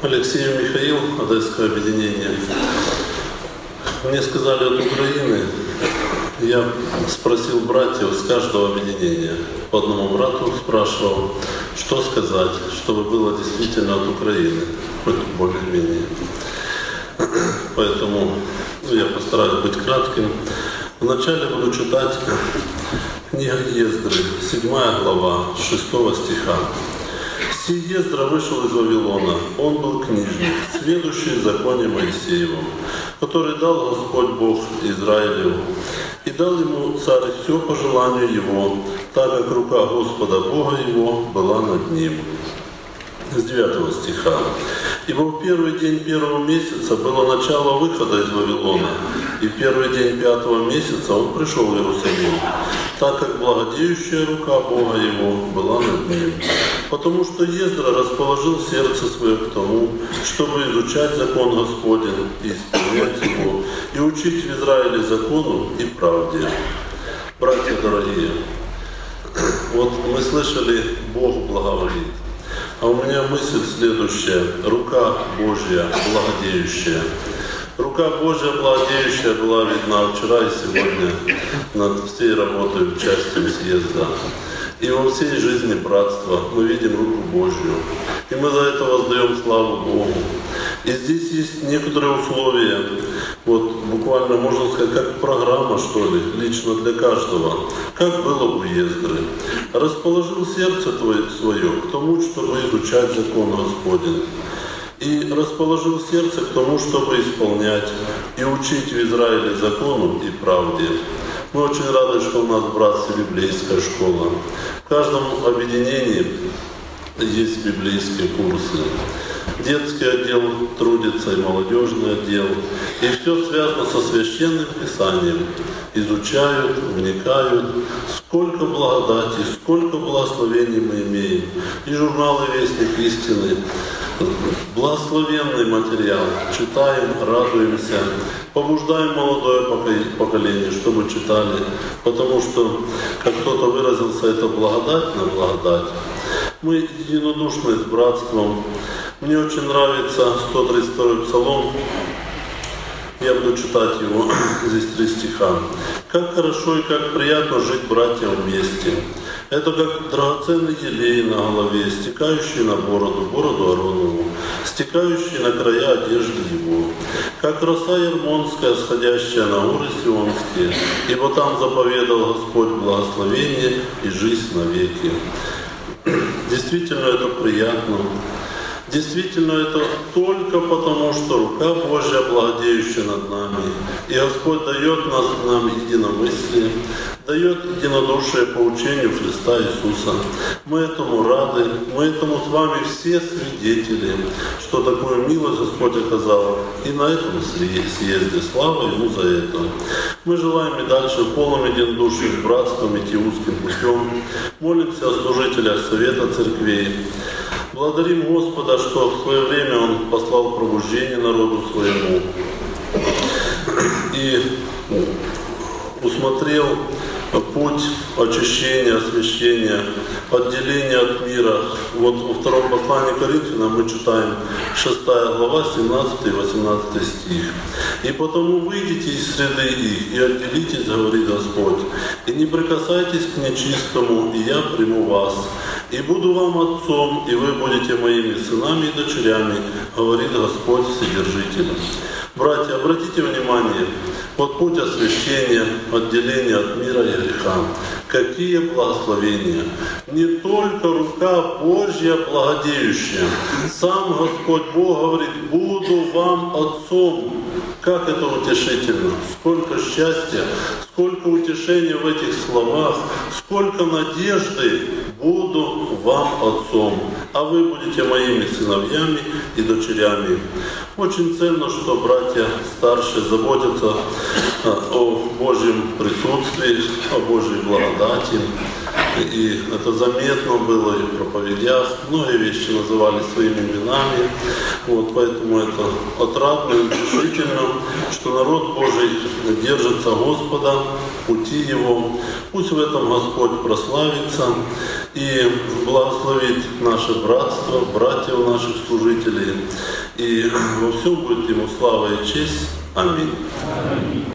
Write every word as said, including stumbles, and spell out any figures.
Алексей Михаил, Одесское объединение. Мне сказали от Украины, я спросил братьев с каждого объединения. По одному брату спрашивал, что сказать, чтобы было действительно от Украины, хоть более-менее. Поэтому ну, я постараюсь быть кратким. Вначале буду читать книгу Ездры, седьмая глава, шестого стиха. «Сей Ездра вышел из Вавилона, он был книжник, сведущий в законе Моисеевом, который дал Господь Бог Израилеву, и дал ему царь все по желанию его, так как рука Господа Бога его была над ним». С девятого стиха. «Ибо в первый день первого месяца было начало выхода из Вавилона, и в первый день пятого месяца он пришел в Иерусалим, так как благодеющая рука Бога его была над ним. Потому что Ездра расположил сердце свое к тому, чтобы изучать закон Господень и исполнять его, и учить в Израиле закону и правде». Братья дорогие, вот мы слышали, Бог благоволит. А у меня мысль следующая. Рука Божья благодеющая. Рука Божья благодеющая была видна вчера и сегодня над всей работой, участием съезда. И во всей жизни братства мы видим руку Божью. И мы за это воздаем славу Богу. И здесь есть некоторые условия, вот буквально можно сказать, как программа, что ли, лично для каждого, как было у Ездры. «Расположил сердце твое свое к тому, чтобы изучать закон Господень, и расположил сердце к тому, чтобы исполнять и учить в Израиле закону и правде». Мы очень рады, что у нас, братцы, библейская школа. В каждом объединении есть библейские курсы. Детский отдел трудится и молодежный отдел. И все связано со священным писанием. Изучают, вникают. Сколько благодати, сколько благословений мы имеем. И журналы «Вестник истины». Благословенный материал. Читаем, радуемся. Побуждаем молодое поколение, чтобы читали. Потому что, как кто-то выразился, это благодать на благодать. Мы единодушны с братством. Мне очень нравится сто тридцать второй псалом. Я буду читать его. Здесь три стиха. «Как хорошо и как приятно жить братьям вместе. Это как драгоценный елей на голове, стекающий на бороду, бороду Аронову, стекающий на края одежды его, как роса Ермонская, сходящая на горы Сионские, ибо там заповедал Господь благословение и жизнь навеки». Действительно, это приятно. Действительно, это только потому, что рука Божья благодеющая над нами. И Господь дает нас, нам единомыслие, дает единодушие по учению Христа Иисуса. Мы этому рады, мы этому с вами все свидетели, что такую милость Господь оказал и на этом съезде. Слава Ему за это. Мы желаем и дальше в полном единодушии с братством идти узким путем. Молимся о служителях Совета Церквей. Благодарим Господа, что в свое время Он послал пробуждение народу своему и усмотрел путь очищения, освящения, отделения от мира. Вот во втором послании Коринфянам мы читаем шестая глава, семнадцатый и восемнадцатый стих. «И потому выйдите из среды их, и отделитесь, говорит Господь, и не прикасайтесь к нечистому, и я приму вас. И буду вам отцом, и вы будете моими сынами и дочерями, говорит Господь Вседержитель». Братья, обратите внимание, вот путь освящения, отделения от мира и греха. Какие благословения! Не только рука Божья благодеющая. Сам Господь Бог говорит: «Буду вам отцом». Как это утешительно! Сколько счастья, сколько утешения в этих словах, сколько надежды! «Буду вам отцом, а вы будете моими сыновьями и дочерями». Очень ценно, что братья старшие заботятся о Божьем присутствии, о Божьей благодати. И это заметно было и в проповедях. Многие вещи называли своими именами. Вот, поэтому это отрадно и утешительно, что народ Божий держится Господа, пути Его. Пусть в этом Господь прославится и благословит наше братство, братьев наших служителей. и во всем будет ему слава и честь. Аминь.